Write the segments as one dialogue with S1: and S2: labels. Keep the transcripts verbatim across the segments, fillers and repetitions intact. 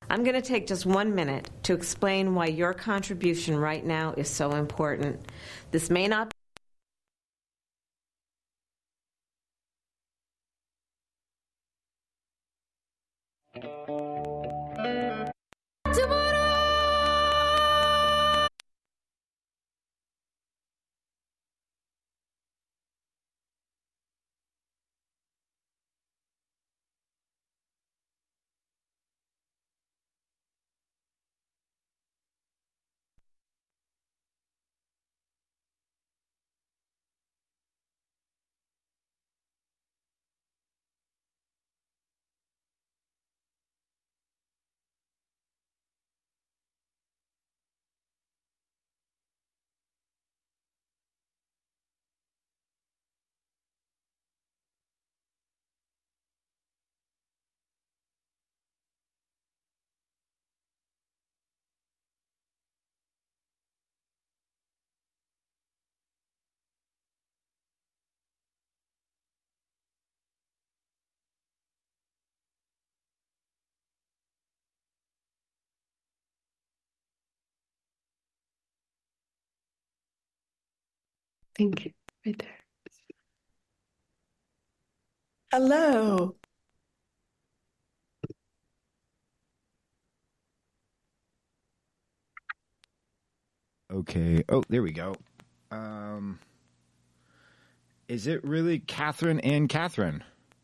S1: I'm going to take just one minute to explain why your contribution right now is so important. This may not
S2: Thank you. Right there.
S3: Hello.
S4: Okay. Oh, there we go. Um, is it really Catherine and Catherine?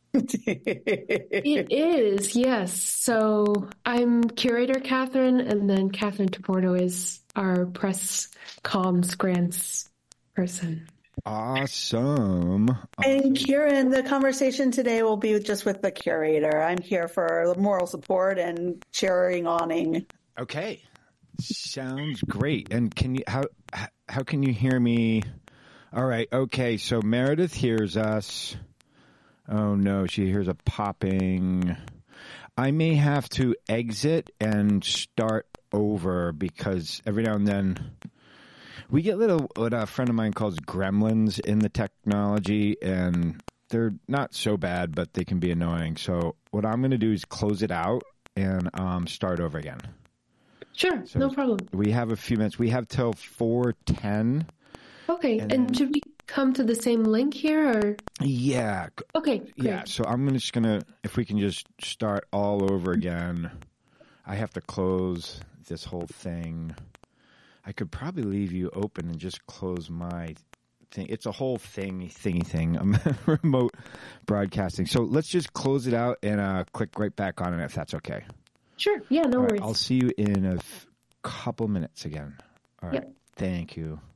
S2: It is, yes. So I'm curator Catherine, and then Catherine Toporto is our press comms grants person.
S4: Awesome.
S3: And Kieran, the conversation today will be just with the curator. I'm here for moral support and cheering awning.
S4: Okay. Sounds great. And can you how how can you hear me? All right. Okay. So Meredith hears us. Oh no, she hears a popping. I may have to exit and start over because every now and then we get little what a friend of mine calls gremlins in the technology, and they're not so bad, but they can be annoying. So what I'm going to do is close it out and um, start over again.
S2: Sure,
S4: So
S2: no problem.
S4: We have a few minutes. We have till four ten.
S2: Okay,
S4: And
S2: and,
S4: then-
S2: should we come to the same link here, or?
S4: Yeah.
S2: Okay, great.
S4: Yeah. So I'm gonna- just going to, if we can just start all over again. I have to close this whole thing. I could probably leave you open and just close my thing. It's a whole thing, thingy thing. I'm remote broadcasting. So let's just close it out and uh, click right back on it if that's okay.
S2: Sure, yeah, no
S4: All right,
S2: worries.
S4: I'll see you in a f- couple minutes again. All right.
S2: Yep.
S4: Thank you.